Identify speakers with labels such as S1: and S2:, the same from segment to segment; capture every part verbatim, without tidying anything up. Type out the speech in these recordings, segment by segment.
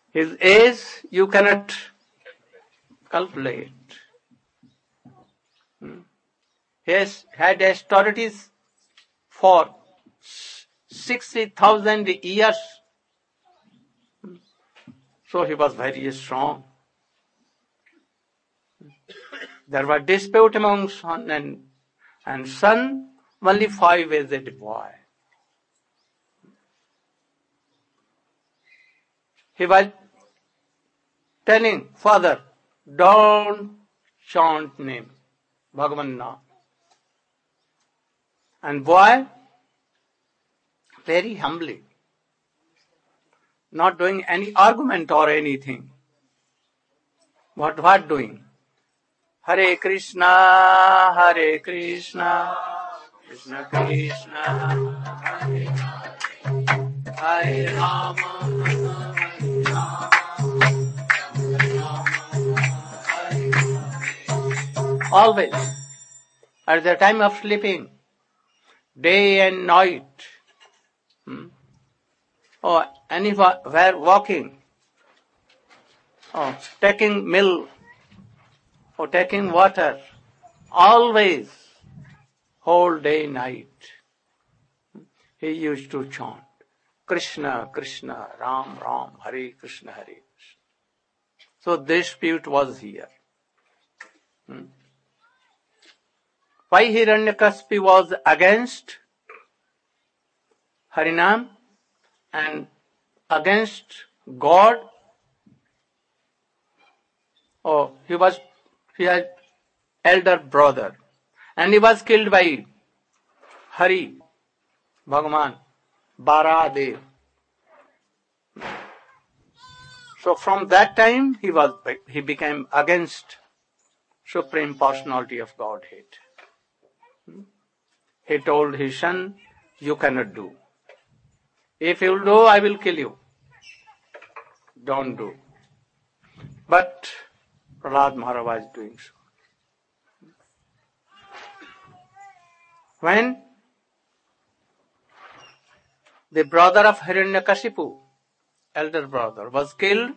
S1: His age you cannot calculate. He has had austerities for sixty thousand years. So he was very strong. There was dispute among son and, and son, only five aged boy. He was telling father, don't chant name, Bhagavan Naam. And boy, very humbly, not doing any argument or anything. What what doing? Hare Krishna, Hare Krishna, Krishna Krishna, Hare Hare, Hare Rama, Hare Rama. Always, at the time of sleeping, day and night, hmm? or anywhere walking, or taking milk, or taking water, always, whole day, night, he used to chant, Krishna, Krishna, Ram, Ram, Hare Krishna, Hare Krishna. So dispute was here. Hmm? Why Hiranyakasipu was against Harinam and against God? Oh, he was he had elder brother, and he was killed by Hari, Bhagavan, Baradev. So from that time he was he became against Supreme Personality of Godhead. He told his son, you cannot do. If you do, I will kill you. Don't do. But Prahlad Maharaj was doing so. When the brother of Hiranyakasipu, elder brother, was killed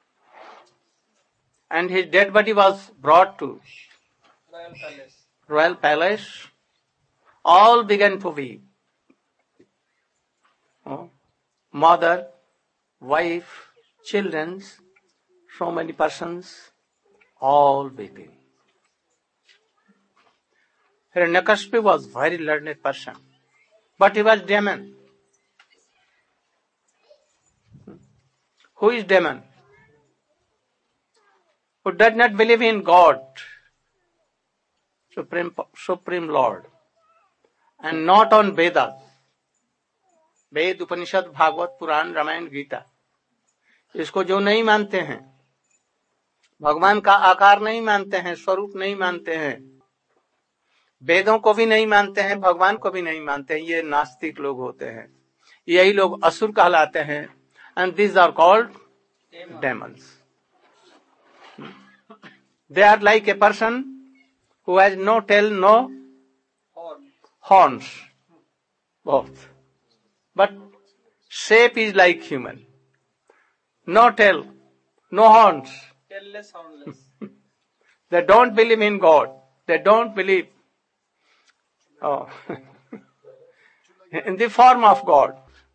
S1: and his dead body was brought to
S2: Royal Palace,
S1: royal palace, all began to weep. Oh, mother, wife, children, so many persons, all weeping. Hiranyakasipu was very learned person, but he was demon. Who is demon? Who does not believe in God, Supreme, Supreme Lord, and not on Vedas. वेद, उपनिषद, भागवत, पुराण, रामायण, गीता, इसको जो नहीं मानते हैं, भगवान का आकार नहीं मानते हैं, स्वरूप नहीं मानते हैं, वेदों को भी नहीं मानते हैं, भगवान को भी नहीं मानते हैं, ये नास्तिक लोग होते हैं. यही लोग असुर कहलाते हैं. And these are called demons. They are like a person who has no tail, no horns, both. But shape is like human. No tail, no horns.
S2: tailless, hornless.
S1: They don't believe in God. They don't believe oh, in the form of God.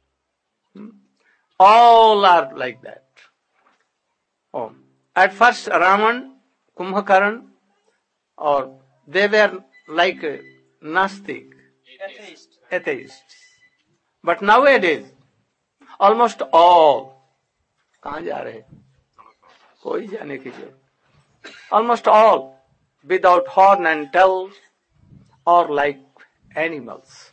S1: All are like that. Oh. At first, Raman, Kumbhakaran, or they were like Nastik,
S2: Atheist.
S1: atheists. But nowadays, almost all, कहाँ जा रहे? कोई जाने की जरूरत. Almost all, without horn and tail, or like animals.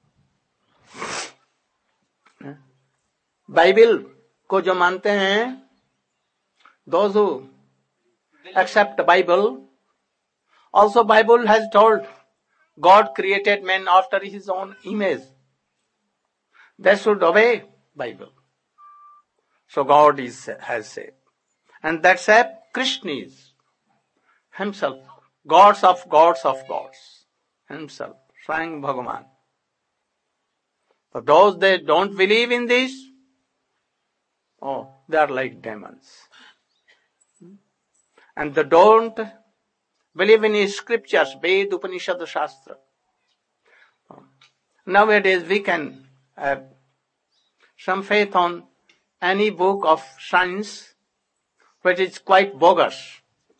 S1: Bible को जो मानते हैं, those who accept Bible, also Bible has told God created man after his own image. They should obey Bible. So God is has said, and that said, Krishna is himself, gods of gods of gods, himself, Swayam Bhagavan. So those that don't believe in this, Oh, they are like demons. And they don't believe in scriptures, Ved, Upanishad, Shastra. Nowadays we can have some faith on any book of science which is quite bogus.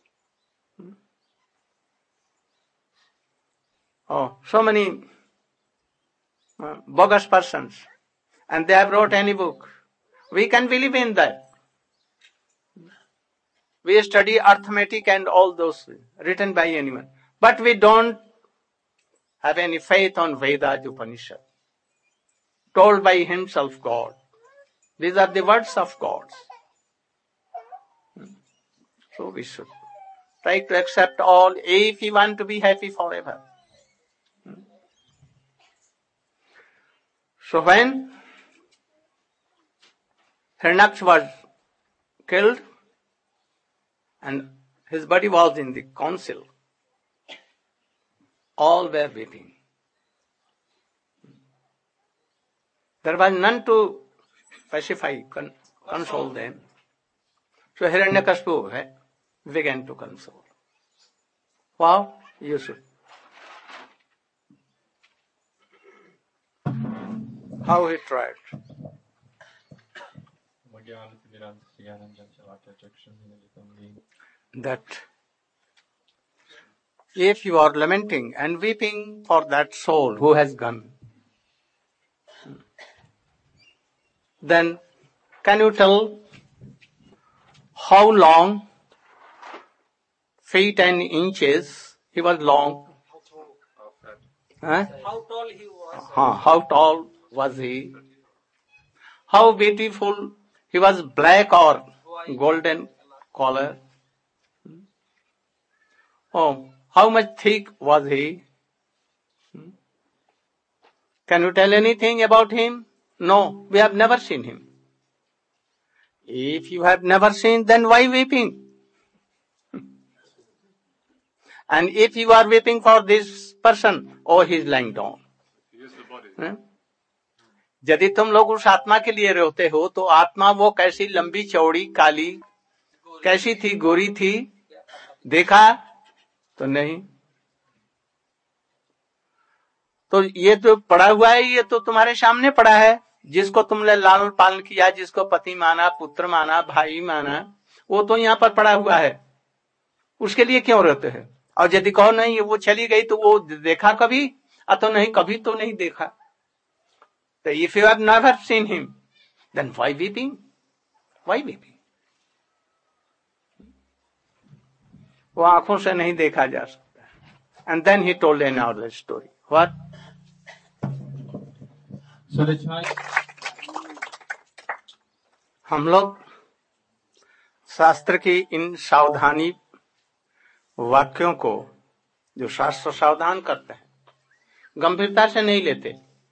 S1: Oh, so many uh, bogus persons, and they have wrote any book. We can believe in that. We study arithmetic and all those written by anyone, but we don't have any faith on Vedas, Upanishad, told by himself God. These are the words of God. So we should try to accept all if we want to be happy forever. So when Hiranyaksh was killed and his body was in the council, all were weeping. There was none to pacify, con- console them. So Hiranyakashipu began to console. Wow, you should. How he tried. That if you are lamenting and weeping for that soul who has gone, then can you tell how long, feet and inches, he was long? Huh?
S2: How tall he was?
S1: Huh, how tall was he? How beautiful he was, black or golden color? Oh, how much thick was he? Can you tell anything about him? No, we have never seen him. If you have never seen, then why weeping? And if you are weeping for this person, oh, he is lying down. यदि तुम लोग उस आत्मा के लिए रोते हो तो आत्मा वो कैसी लंबी चौड़ी काली कैसी थी, गोरी थी, देखा तो नहीं। तो ये तो पड़ा हुआ है, ये तो तुम्हारे सामने पड़ा है, जिसको तुमने लालन पालन किया, जिसको पति माना, पुत्र माना, भाई माना, वो तो यहाँ पर पड़ा हुआ है, उसके लिए क्यों रोते हैं? और यदि कहो नहीं वो चली गई तो वो देखा कभी? अतो नहीं, कभी तो नहीं देखा। So if you have never seen him, then why weeping? Why weeping? वो आंखों से नहीं देखा जा सकता। And then he told another story. What?
S3: So the child...
S1: हम लोग शास्त्र की इन सावधानी वाक्यों को, जो शास्त्र सावधान करते हैं, गंभीरता से नहीं लेते।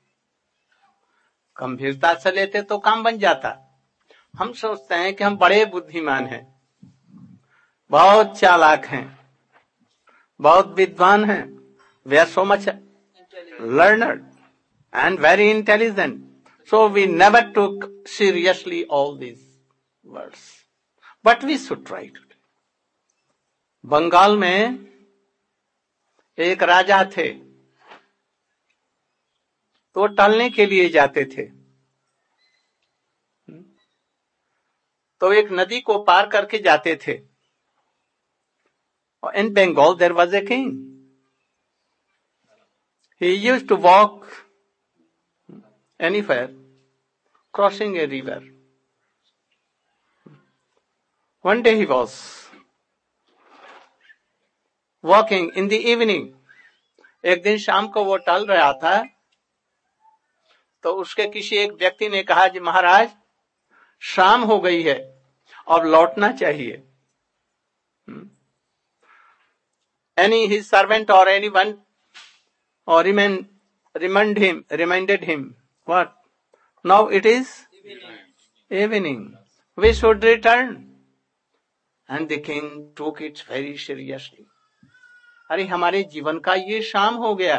S1: गंभीरता से लेते तो काम बन जाता। हम सोचते हैं कि हम बड़े बुद्धिमान हैं, बहुत चालाक हैं, बहुत विद्वान हैं। We are so much learned and very intelligent. So we never took seriously all these words. But we should try to. Bengal में एक राजा थे, तो टहलने के लिए जाते थे। तो एक नदी को पार करके जाते थे। In Bengal there was a king. He used to walk anywhere, crossing a river. One day he was walking in the evening. एक दिन शाम को वो टहल रहा था, तो उसके किसी एक व्यक्ति ने कहा जी महाराज शाम हो गई है और लौटना चाहिए। Any his servant or anyone or remind, remind him, reminded him, what? Now it is
S2: Evening.
S1: evening. We should return. And the king took it very seriously. अरे हमारे जीवन का ये शाम हो गया,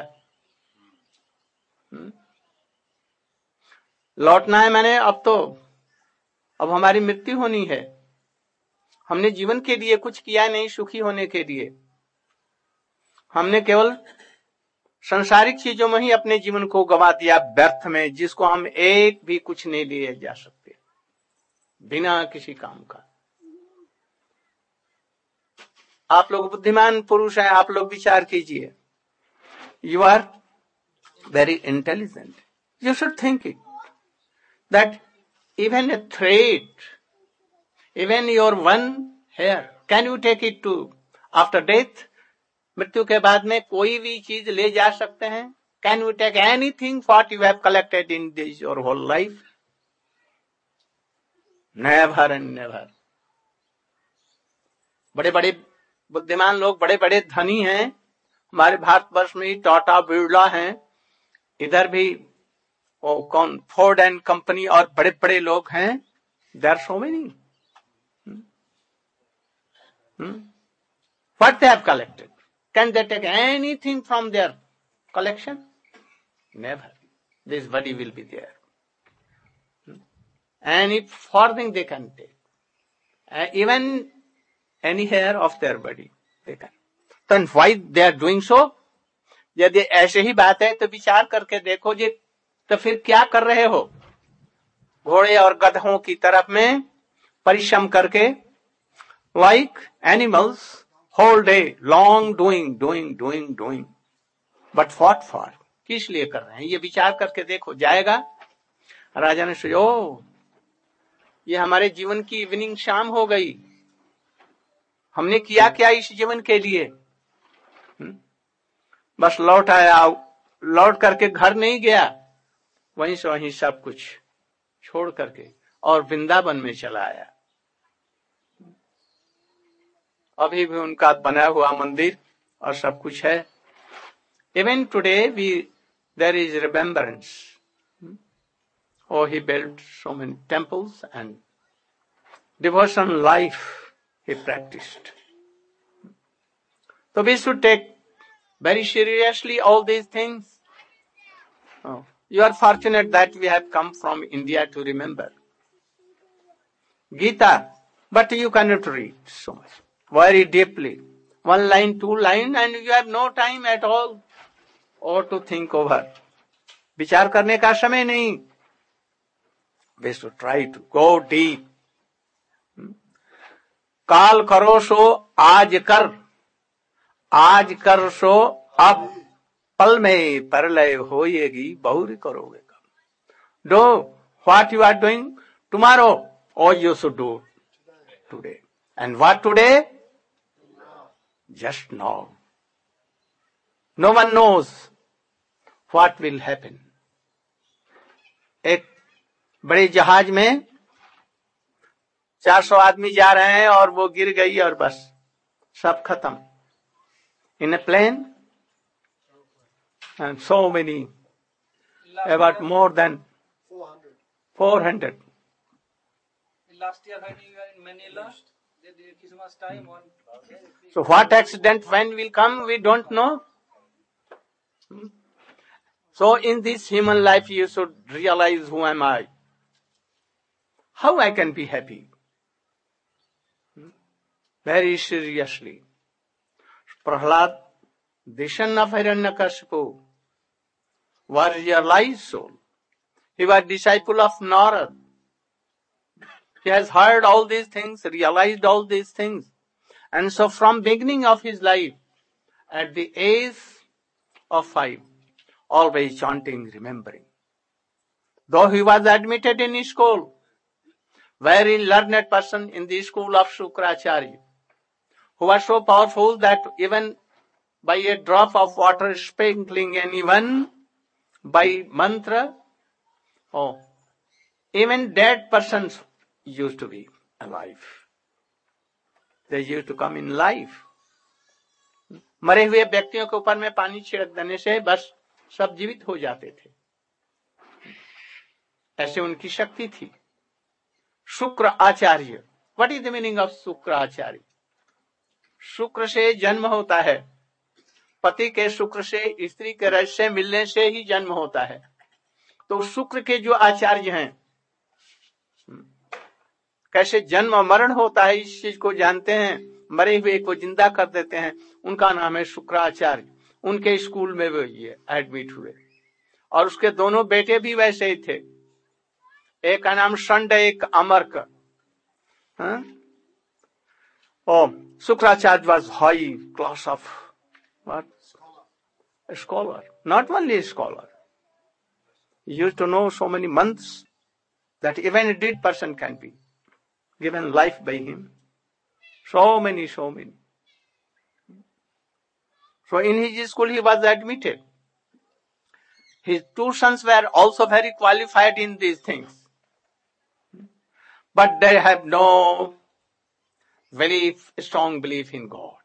S1: लौटना है मैंने अब तो। अब हमारी मृत्यु होनी है। हमने जीवन के लिए कुछ किया नहीं सुखी होने के लिए। हमने केवल संसारिक चीजों में ही अपने जीवन को गवा दिया व्यर्थ में, जिसको हम एक भी कुछ नहीं लिए जा सकते बिना किसी काम का। आप लोग बुद्धिमान पुरुष हैं, आप लोग विचार कीजिए। You are very intelligent, you should think it that even a thread, even your one hair, can you take it to after death? मृत्यु के बाद में कोई भी चीज ले जा सकते हैं? Can you take anything what you have collected in this your whole life? Never and never. बड़े बड़े बुद्धिमान लोग, बड़े बड़े धनी हैं हमारे भारतवर्ष में, टाटा बिरला हैं, इधर भी ओ कौन फोर्ड एंड कंपनी और बड़े बड़े लोग हैं। There are so many. What they have collected, can they take anything from their collection? Never. This body will be there, any for thing they can take, even any hair of their body they can. Then why they are doing so? यदि ऐसे ही बात है तो विचार करके देखो जी, तो फिर क्या कर रहे हो? घोड़े और गधों की तरफ में परिश्रम करके, like animals, whole day long doing doing doing doing, but what for? किस लिए कर रहे हैं? ये विचार करके देखो। जाएगा राजा ने सोचा, ओ ये हमारे जीवन की इवनिंग शाम हो गई, हमने किया क्या इस जीवन के लिए? हुँ? बस लौट आया, लौट करके घर नहीं गया, वहीं से वहीं सब कुछ छोड़ करके और वृंदावन में चला आया। अभी भी उनका बना हुआ मंदिर और सब कुछ है। Even today we there is remembrance. Oh, he built so many temples and devotion life he practiced. So we should take very seriously all these things. Oh. You are fortunate that we have come from India to remember Gita, but you cannot read so much, very deeply. One line, two line, and you have no time at all or to think over. विचार करने का समय नहीं. We should try to go deep. काल करो सो आज कर, आज कर सो अब, पल में परलय होएगी बहुरी करोगे कब. Do what you are doing tomorrow, or you should do today. And what today? Just now. No one knows what will happen. एक बड़े जहाज में चार सौ आदमी जा रहे हैं और वो गिर गई और बस सब खत्म. In a plane, and so many, about more than four hundred.
S2: Last year when you were in Manila, the Christmas time on.
S1: So what accident when will come, we don't know. So in this human life you should realize, who am I? How I can be happy? Very seriously. Prahlad, the son of Hiranyakashipu, was a realized soul. He was disciple of Narad. He has heard all these things, realized all these things. And so from beginning of his life, at the age of five, always chanting, remembering. Though he was admitted in school, very learned person in the school of Shukracharya, who was so powerful that even by a drop of water sprinkling anyone, by mantra, oh, even dead persons used to be alive. They used to come in life. मरे हुए व्यक्तियों के ऊपर में पानी छिड़क देने से बस सब जीवित हो जाते थे. ऐसे उनकी शक्ति थी. शुक्र आचार्य. What is the meaning of शुक्र आचार्य? शुक्र से जन्म होता है. पति के शुक्र से, स्त्री के रज से मिलने से ही जन्म होता है. तो शुक्र के जो आचार्य हैं, कैसे जन्म और मरण होता है इस चीज को जानते हैं, मरे हुए को जिंदा कर देते हैं। उनका नाम है शुक्राचार्य। उनके स्कूल में वो ये एडमिट हुए और उसके दोनों बेटे भी वैसे ही थे। एक का नाम शंड, एक अमरक। Oh, Shukracharya was high class of what? A scholar. Not only a scholar. He used to know so many months that even a dead person can be given life by him. So many, so many. So in his school he was admitted. His two sons were also very qualified in these things. But they have no belief, strong belief in God.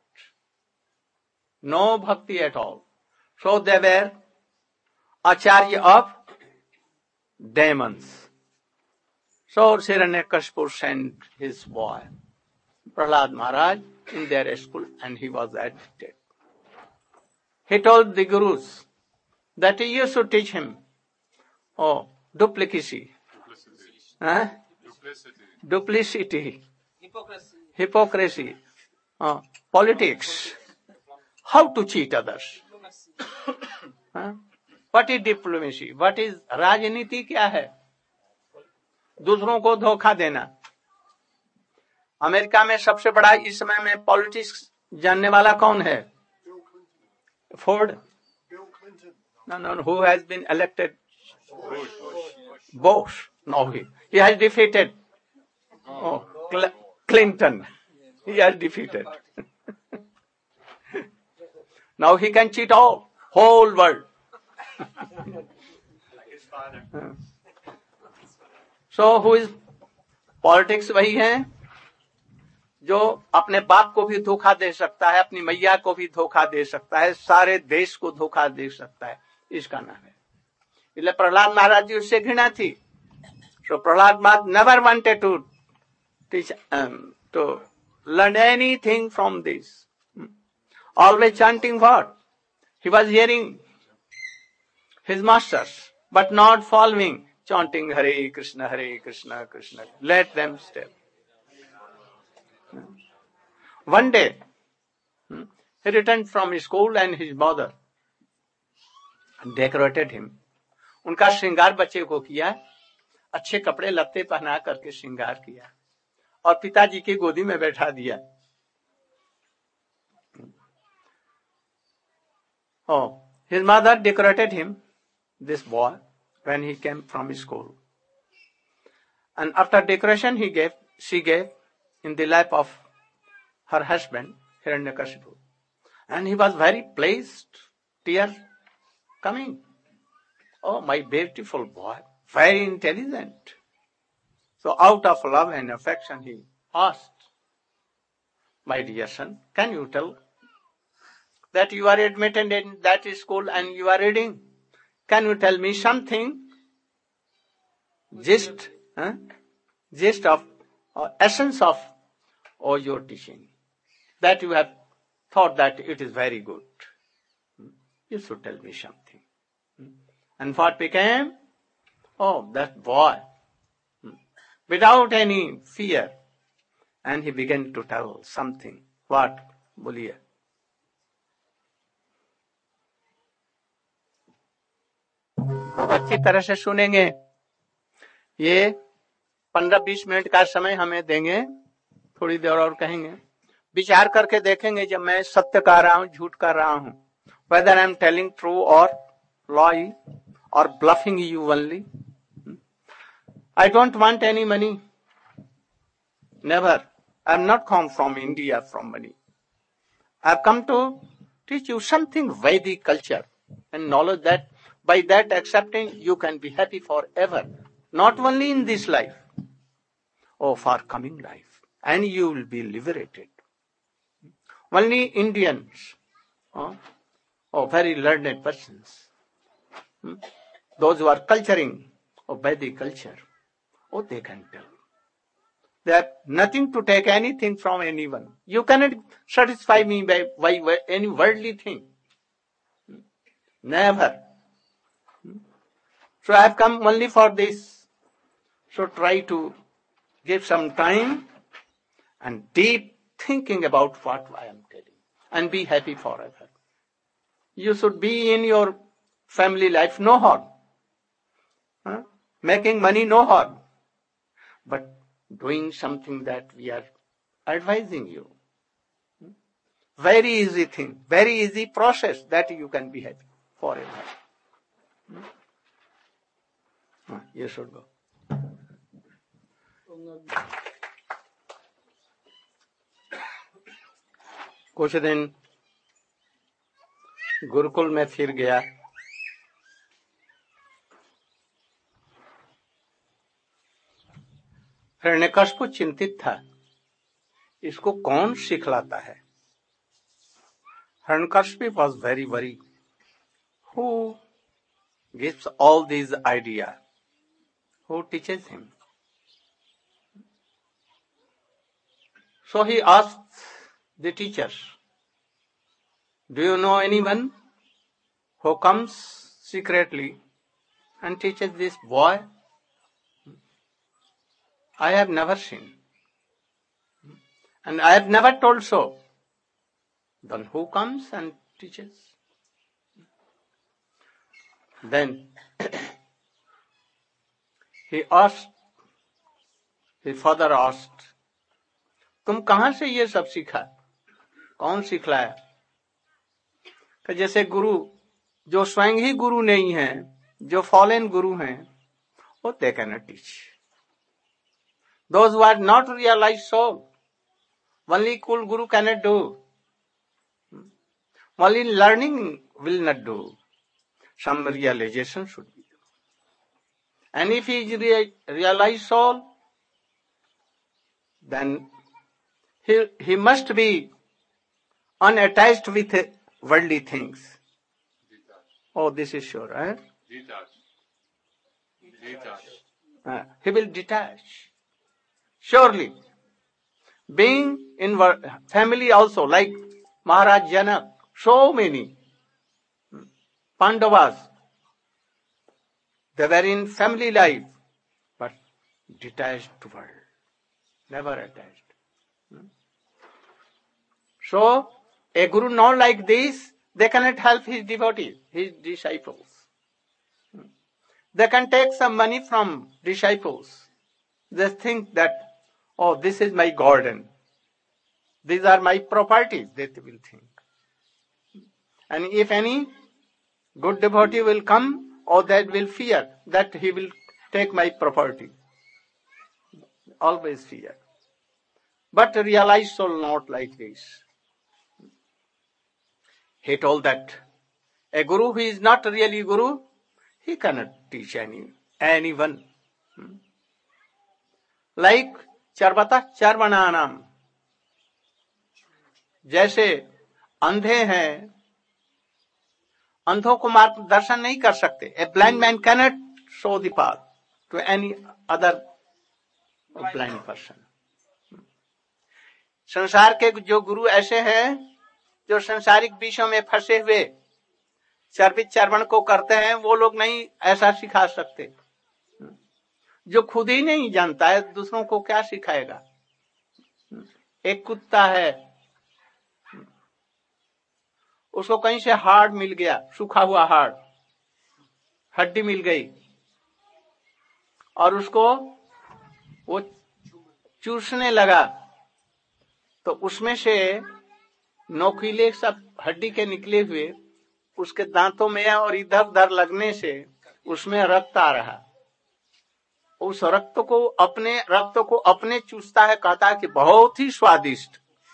S1: No bhakti at all. So they were acharya of demons. So Hiranyakashipu sent his boy, Prahlad Maharaj, in their school and he was admitted. He told the gurus that you should teach him, oh, duplicacy. Huh?
S3: Duplicity.
S1: Duplicity.
S2: Hypocrisy.
S1: Hypocrisy. Uh, politics. How to cheat others. Huh? What is diplomacy? What is राजनीति क्या है? दूसरों को धोखा देना। America में सबसे बड़ा इस समय में पॉलिटिक्स जानने वाला कौन है? Ford? No, no, who has been elected? Bush. No, he, he has defeated. Oh, Cl- Clinton. He has defeated. Now he can cheat all, whole world. So who is politics? वही है जो अपने बाप को भी धोखा दे सकता है, अपनी मैया को भी धोखा दे सकता है, सारे देश को धोखा दे सकता है। इसका नाम है। इसलिए प्रहलाद महाराज जी उससे घृणा थी। So Prahlad Maharaj never wanted to teach, um, to learn anything from this. Always chanting what? He was hearing his masters, but not following, chanting Hare Krishna, Hare Krishna, Krishna. Let them stay. One day, he returned from his school and his mother decorated him. उनका श्रृंगार बच्चे को किया, अच्छे कपड़े लत्ते पहना करके श्रृंगार किया और पिताजी की गोदी में बैठा दिया। Oh, his mother decorated him, this boy, when he came from school. And after decoration, he gave, she gave in the lap of her husband, Hiranyakashipu. And he was very pleased, tears coming. Oh, my beautiful boy, very intelligent. So out of love and affection, he asked, my dear son, can you tell that you are admitted in that school and you are reading? Can you tell me something? Gist, huh? Gist of, uh, essence of oh, your teaching. That you have thought that it is very good. You should tell me something. And what became? Oh, that boy, without any fear. And he began to tell something. What? बोलिए। अच्छी तरह से सुनेंगे। ये पंद्रह बीस minute का समय हमें देंगे, थोड़ी देर और कहेंगे, विचार करके देखेंगे जब मैं सत्य कह रहा हूं, झूठ कर रहा हूं, whether I am telling true or lie or bluffing you only. I don't want any money. Never. I am not come from India from money. I have come to teach you something Vedic culture and knowledge that by that accepting you can be happy forever. Not only in this life, oh, for coming life. And you will be liberated. Only Indians, oh, oh very learned persons, hmm? Those who are culturing of Vedic culture, oh, they can tell. They have nothing to take anything from anyone. You cannot satisfy me by, by, by any worldly thing. Never. So I have come only for this. So try to give some time and deep thinking about what I am telling, and be happy forever. You should be in your family life, no harm. Huh? Making money, no harm. But doing something that we are advising you. Very easy thing, very easy process that you can be happy forever. Hmm? You should go. कुछ दिन गुरुकुल में फिर गया। हिरण्यकशिपु चिंतित था, इसको कौन सिखलाता है। Hiranyakashipu was very worried. Who gives all these ideas? Who teaches him? So he asked the teachers, do you know anyone who comes secretly and teaches this boy? I have never seen. And I have never told so. Then who comes and teaches? Then he asked, his father asked, तुम कहां से ये सब सीखा? कौन सिखलाया? कि जैसे गुरु जो स्वयं ही गुरु नहीं है, जो फॉलन गुरु हैं, वो they cannot teach. Those who are not realized soul, only cool guru cannot do. Only learning will not do. Some realization should be. And if he is re- realized soul, then he, he must be unattached with worldly things. Oh, this is sure, eh?
S3: Detach. Detach.
S1: Uh, he will detach. Surely. Being in family also, like Maharaj Janak, so many Pandavas, they were in family life, but detached world, never attached. So, a guru not like this, they cannot help his devotees, his disciples. They can take some money from disciples. They think that, oh, this is my garden. These are my properties, they will think. And if any good devotee will come, or that will fear that he will take my property. Always fear. But realize soul not like this. He told that a guru who is not really guru, he cannot teach any anyone. Like charvata charvananam. जैसे अंधे हैं, अंधों को मार्ग दर्शन नहीं कर सकते. A blind man cannot show the path to any other blind person. संसार के जो गुरु ऐसे हैं जो संसारिक विषयों में फंसे हुए चर्वित चर्वण को करते हैं, वो लोग नहीं ऐसा सिखा सकते. जो खुद ही नहीं जानता है, दूसरों को क्या सिखाएगा. एक कुत्ता है, उसको कहीं से हाड़ मिल गया, सूखा हुआ हाड़, हड्डी मिल गई, और उसको वो चूसने लगा, तो उसमें से नोकीले सब हड्डी के निकले हुए उसके दांतों में और इधर उधर लगने से उसमें रक्त आ रहा. उस रक्त को अपने रक्त को अपने चूसता है, कहता है कि बहुत ही स्वादिष्ट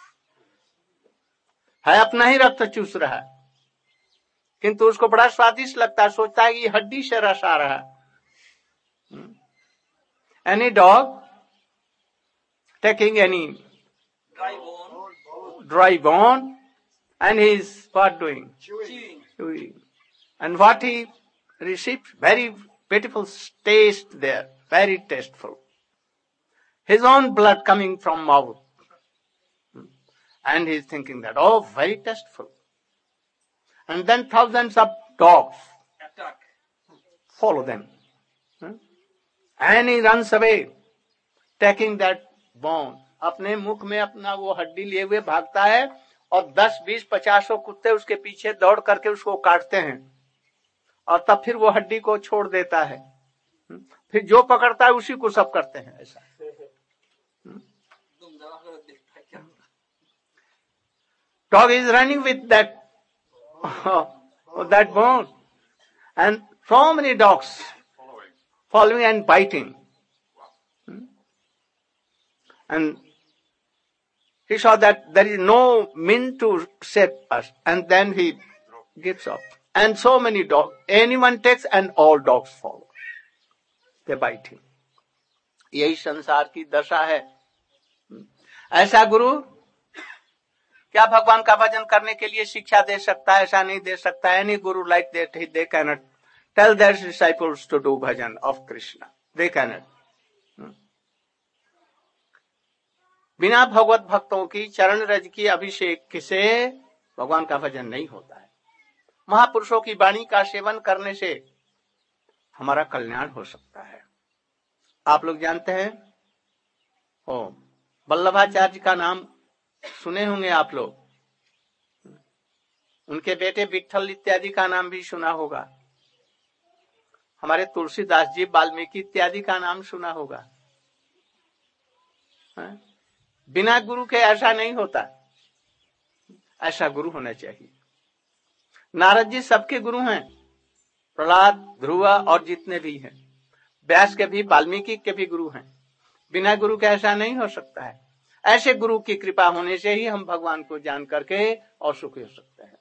S1: है, अपना ही रक्त चूस रहा है, किंतु उसको बड़ा स्वादिष्ट लगता है, सोचता है कि हड्डी से रस आ रहा है. Any dog taking any
S2: dry bone,
S1: dry bone and he is what doing?
S2: chewing.
S1: Chewing. And what he received, very beautiful taste there, very tasteful. His own blood coming from mouth. And he is thinking that, oh, very tasteful. And then thousands of dogs
S2: Attack.
S1: follow them. And he runs away. Taking that bone, अपने मुख में अपना वो हड्डी लिए हुए भागता है और दस बीस पचासों कुत्ते उसके पीछे दौड़ करके उसको काटते हैं और तब फिर वो हड्डी को छोड़ देता है। फिर जो पकड़ता है उसी को सब करते हैं। ऐसा dog is running with that that bone and so many dogs following and biting and he saw that there is no mean to save us, and then he gives up. And so many dogs, anyone takes and all dogs follow. They bite him. यही संसार की दशा है। ऐसा गुरु क्या भगवान का भजन करने के लिए शिक्षा दे सकता है? ऐसा नहीं दे सकता। Any guru like that, they cannot tell their disciples to do bhajan of Krishna. They cannot. बिना भगवत भक्तों की चरण रज की अभिषेक से भगवान का भजन नहीं होता है। महापुरुषों की वाणी का सेवन करने से हमारा कल्याण हो सकता है। आप लोग जानते हैं, ओ वल्लभाचार्य का नाम सुने होंगे आप लोग, उनके बेटे विट्ठल इत्यादि का नाम भी सुना होगा। हमारे तुलसीदास जी, वाल्मीकि इत्यादि का नाम सुना होगा। है? बिना गुरु के ऐसा नहीं होता। ऐसा गुरु होना चाहिए। नारद जी सबके गुरु हैं, प्रहलाद, ध्रुव और जितने भी हैं, व्यास के भी, वाल्मीकि के भी गुरु हैं। बिना गुरु के ऐसा नहीं हो सकता है। ऐसे गुरु की कृपा होने से ही हम भगवान को जान करके और सुखी हो सकते हैं।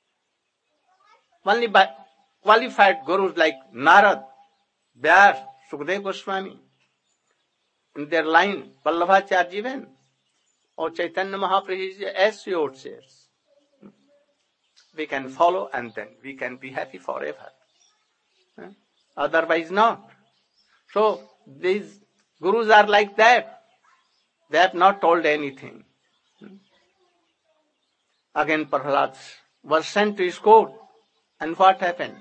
S1: Only by qualified gurus like Narad, Vyas, Sukadeva Goswami, in their line, Vallabhacharya even, or Chaitanya Mahaprabhu, as your says, we can follow and then we can be happy forever. Otherwise not. So these gurus are like that. They have not told anything. Again Prahlad was sent to his court, and what happened?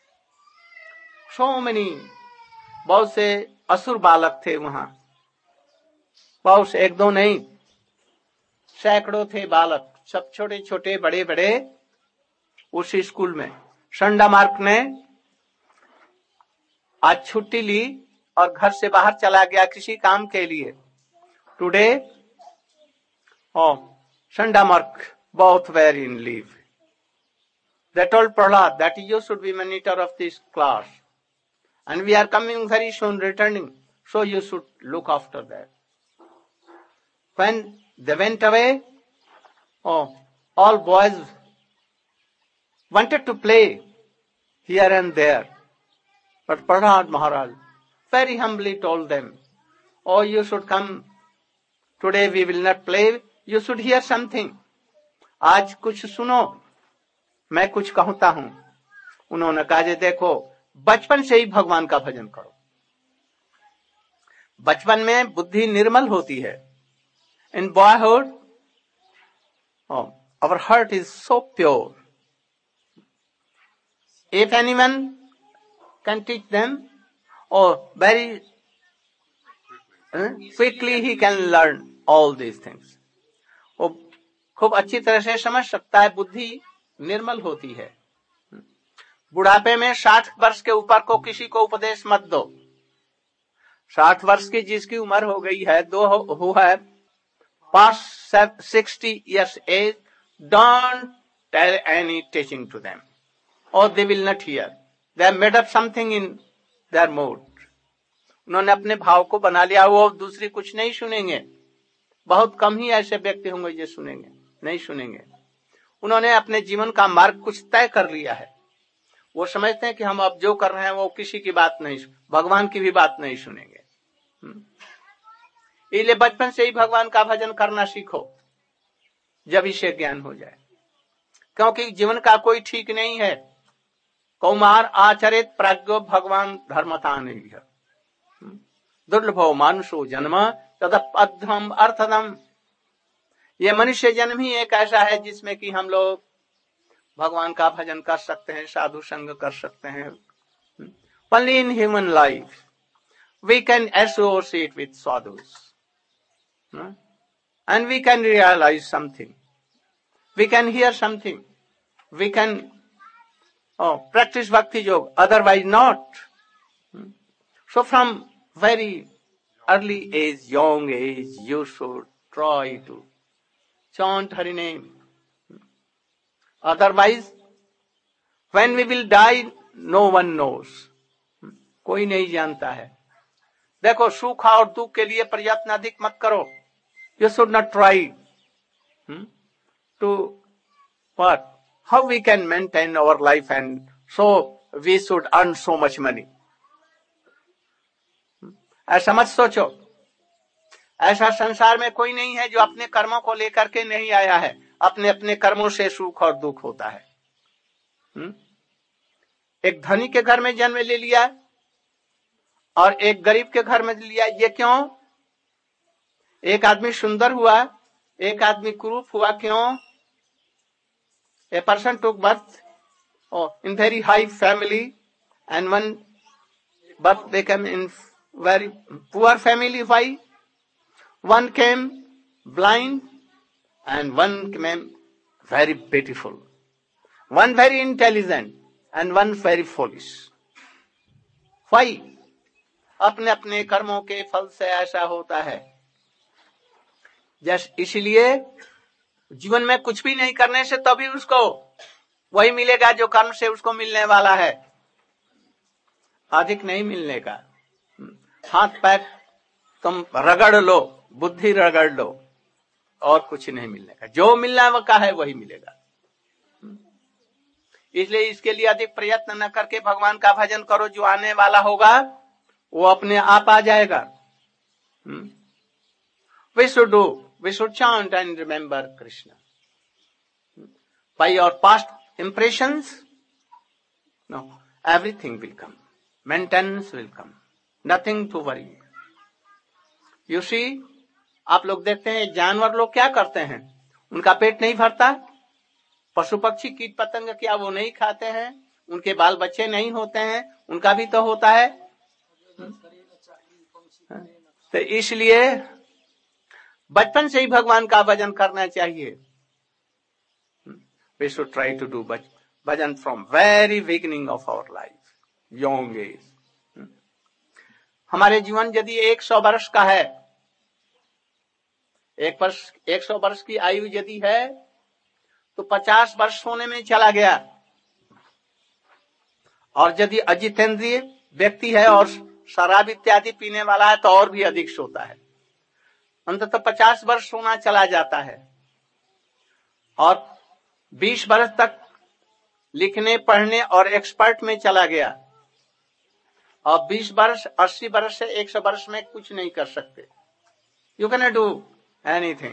S1: So many, बहुत से असुर बालक थे वहां, बहुत से, एक दो नहीं, सैकड़ों थे बालक, सब छोटे छोटे बड़े बड़े उसी स्कूल में। शंडामार्क ने आज छुट्टी ली और घर से बाहर चला गया किसी काम के लिए। Today oh, Shandamark both were in leave. They told Prahlad that you should be monitor of this class, and we are coming very soon returning, so you should look after that. When they went away, oh, all boys wanted to play here and there, but Prahlad Maharaj very humbly told them, oh, you should come, today we will not play, you should hear something. आज कुछ सुनो, मैं कुछ कहता हूं। उन्होंने कहा, जे देखो, बचपन से ही भगवान का भजन करो। बचपन में बुद्धि निर्मल होती है। In boyhood, oh, our heart is so pure. If anyone can teach them, or very uh, quickly he can learn all these things. वो खूब अच्छी तरह से समझ सकता है, बुद्धि निर्मल होती है। बुढ़ापे में साठ वर्ष के ऊपर को किसी को उपदेश मत दो। साठ वर्ष की जिसकी उम्र हो गई है, दो हुआ है, past sixty years age, don't tell any teaching to them, or they will not hear. They have made up something in their mood. उन्होंने अपने भाव को बना लिया, वो दूसरी कुछ नहीं सुनेंगे। बहुत कम ही ऐसे व्यक्ति होंगे जो सुनेंगे, नहीं सुनेंगे। उन्होंने अपने जीवन का मार्ग कुछ तय कर लिया है। वो समझते हैं कि हम अब जो कर रहे हैं वो किसी की बात नहीं, भगवान की भी बात नहीं सुनेंगे। इसलिए बचपन से ही भगवान का भजन करना सीखो, जब इसे ज्ञान हो जाए। क्योंकि जीवन का कोई ठीक नहीं है। कौमार आचरित प्राज्ञो भगवान धर्मता नहीं है। दुर्लभो मानुषो जन्म तदपद्धम अर्थदम। ये मनुष्य जन्म ही एक ऐसा है जिसमें कि हम लोग भगवान का भजन कर सकते हैं, साधु संग कर सकते हैं। Only in human life we can associate with sadhus. Hmm? And we can realize something. We can hear something. We can oh, practice bhakti yoga, otherwise not. Hmm? So from very early age, young age, you should try to chant Hari name. Otherwise, when we will die, no one knows. कोई नहीं जानता है. देखो, सुख और दुख के लिए प्रयत्न अधिक मत करो. You should not try hmm, to what? How we can maintain our life, and so we should earn so much money. ऐसा मत सोचो. ऐसा संसार में कोई नहीं है जो अपने कर्मों को लेकर के नहीं आया है. अपने अपने कर्मों से सुख और दुख होता है. हुँ? एक धनी के घर में जन्म ले लिया और एक गरीब के घर में लिया. ये क्यों? एक आदमी सुंदर हुआ, एक आदमी कुरूप हुआ. क्यों? A person took birth oh, in very high family, and one birth became in very poor family. Why? One came blind and one came very beautiful. One very intelligent and one very foolish. Why? अपने अपने कर्मों के फल से ऐसा होता है. जैसे इसलिए जीवन में कुछ भी नहीं करने से तभी उसको वही मिलेगा जो कर्म से उसको मिलने वाला है. अधिक नहीं मिलने का. हाथ पैर तुम रगड़ लो, बुद्धि रगड़ लो, और कुछ नहीं मिलने का. जो मिलना का है वही मिलेगा. इसलिए इसके लिए अधिक प्रयत्न न करके भगवान का भजन करो. जो आने वाला होगा वो अपने आप आ जाएगा. We should do, we should chant and remember Krishna. By your past impressions, no, everything will come. Maintenance will come. Nothing to worry. You see, आप लोग देखते हैं जानवर लोग क्या करते हैं. उनका पेट नहीं भरता. पशु पक्षी कीट पतंग क्या वो नहीं खाते हैं? उनके बाल बच्चे नहीं होते हैं? उनका भी तो होता है. तो इसलिए बचपन से ही भगवान का भजन करना चाहिए. We should try to do bhajan from very beginning of our life, young age. हमारे जीवन यदि एक सौ वर्ष का है, एक वर्ष एक सौ वर्ष की आयु यदि है, तो पचास वर्ष होने में चला गया. और यदि अजितेंद्रिय व्यक्ति है और शराब इत्यादि पीने वाला है तो और भी अधिक सोता है. अंततः पचास वर्ष सोना चला जाता है. और बीस वर्ष तक लिखने पढ़ने और एक्सपर्ट में चला गया. और बीस वर्ष अस्सी वर्ष से एक सौ वर्ष में कुछ नहीं कर सकते. You can do anything.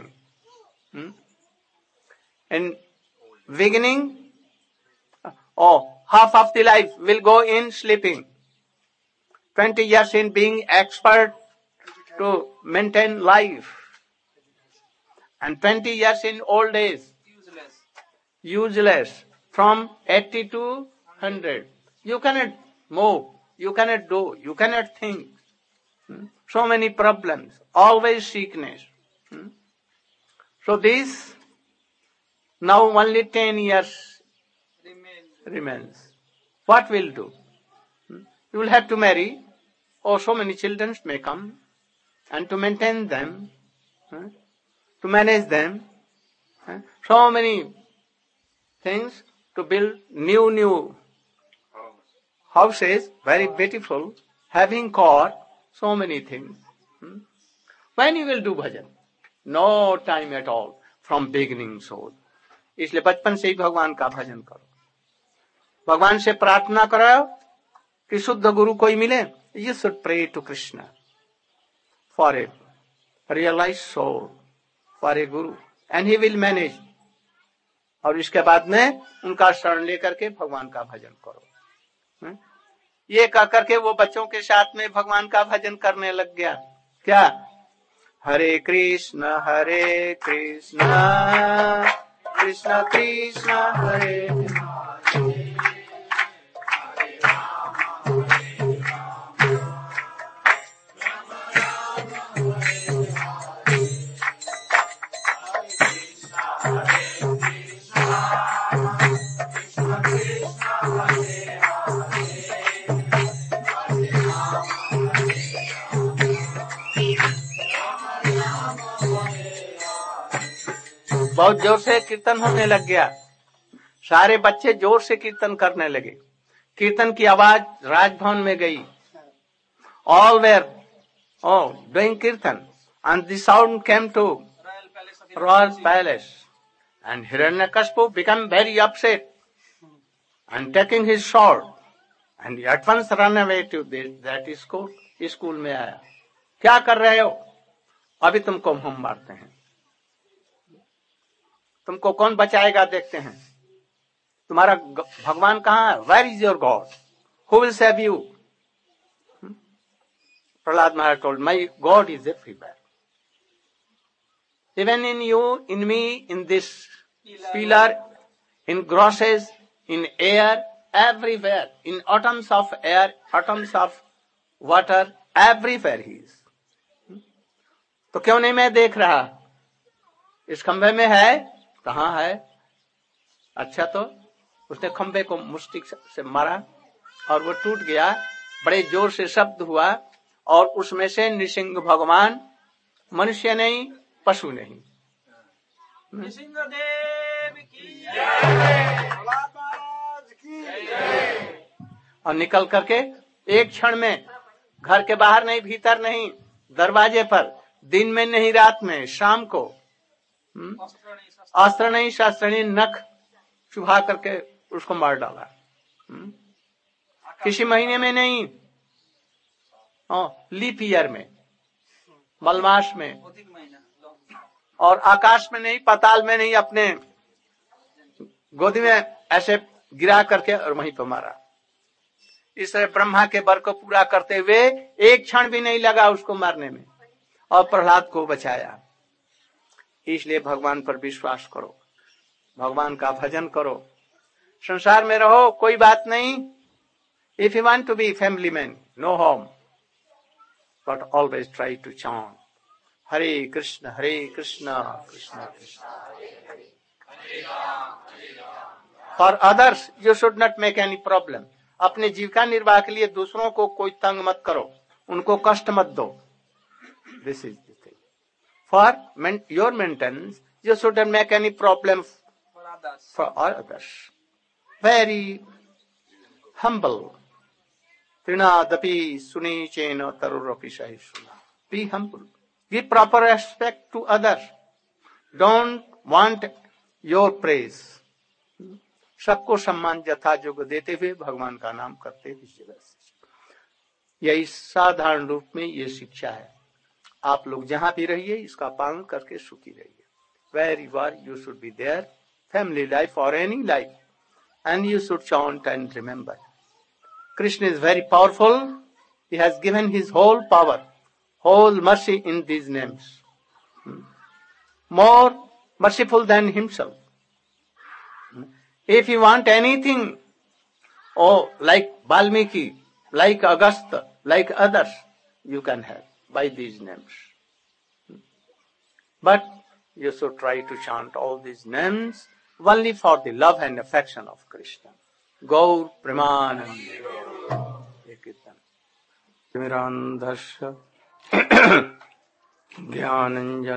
S1: In beginning oh, half of the life will go in sleeping. twenty years in being expert to maintain life. And twenty years in old age.
S2: Useless.
S1: Useless. From eighty to one hundred. You cannot move. You cannot do. You cannot think. Hmm? So many problems. Always sickness. Hmm? So this, now only ten years
S2: Remain.
S1: remains. What will do? Hmm? You will have to marry, or so many children may come, and to maintain them, huh? to manage them, huh? so many things, to build new new houses, very beautiful, having car, so many things. Hmm? When you will do bhajan? No time at all, from beginning soul. इसलिए बचपन से ही भगवान का भजन करो. भगवान से प्रार्थना करो कि शुद्ध गुरु कोई मिले. You should pray to Krishna for a realized soul, for a guru, and he will manage. और इसके बाद में उनका शरण लेकर के भगवान का भजन करो. ये कह करके वो बच्चों के साथ में भगवान का भजन करने लग गया. क्या? हरे कृष्ण हरे कृष्ण कृष्ण कृष्ण हरे बहुत जोर से कीर्तन होने लग गया। सारे बच्चे जोर से कीर्तन करने लगे। कीर्तन की आवाज राजभवन में गई। All where oh doing kirtan, and the sound came to
S2: Royal Palace of
S1: royal
S2: Hiranyakashipu.
S1: palace, and Hiranyakashipu became very upset and taking his sword and he at once ran away to this, that school. School में आया, क्या कर रहे हो? अभी तुमको हम मारते हैं, तुमको कौन बचाएगा देखते हैं। तुम्हारा भगवान कहाँ है? Where is your god? Who will save you? Prahlad Maharaj told, my God is everywhere. Even in you, in me, in this pillar, in grosses, in air, everywhere, in atoms of air, atoms of water, everywhere he is. तो क्यों नहीं मैं देख रहा? इस खंभे में है, कहाँ है? अच्छा, तो उसने खंभे को मुष्टि से मारा और वो टूट गया। बड़े जोर से शब्द हुआ और उसमें से नृसिंह भगवान, मनुष्य नहीं, पशु नहीं,
S2: नृसिंहदेव की जय, महाराज की जय,
S1: और निकल करके एक क्षण में, घर के बाहर नहीं, भीतर नहीं, दरवाजे पर, दिन में नहीं, रात में, शाम को, अस्त्र नहीं, शस्त्र नहीं, नख चुभा करके उसको मार डाला। किसी महीने में नहीं, लीप ईयर में, मलमास में, और आकाश में नहीं, पाताल में नहीं, अपने गोदी में ऐसे गिरा करके और वहीं पर मारा। इस तरह ब्रह्मा के वर को पूरा करते हुए एक क्षण भी नहीं लगा उसको मारने में, और प्रहलाद को बचाया। इसलिए भगवान पर विश्वास करो, भगवान का भजन करो, संसार में रहो, कोई बात नहीं। If you want to be family man, no home, but always try to chant Hare Krishna, Hare Krishna, Krishna Krishna, Hare Rama. For others, you should not make any problem. अपने जीविका निर्वाह के लिए दूसरों को कोई तंग मत करो, उनको कष्ट मत दो। This is the thing. For your maintenance, you shouldn't make any problem
S2: for others.
S1: For others. Very humble. Trinadapi sunicena taruropi sahisuna. Be humble. Give proper respect to others. Don't want your praise. सबको सम्मान यथा योग्य देते हुए भगवान का नाम करते हुए, यही साधारण रूप में ये शिक्षा है। आप लोग जहां भी रहिए, इसका पालन करके सुखी रहिए। Where you are, you should be there. Family life or any life, and you should chant and remember. Krishna is very powerful. He has given his whole power, whole mercy in these names. More merciful than himself. If you want anything, oh, like Valmiki, like Agastya, like others, you can have by these names. But you should try to chant all these names only for the love and affection of Krishna. Gaur Premanande. Kirtan. Mirandhasya Jnananjana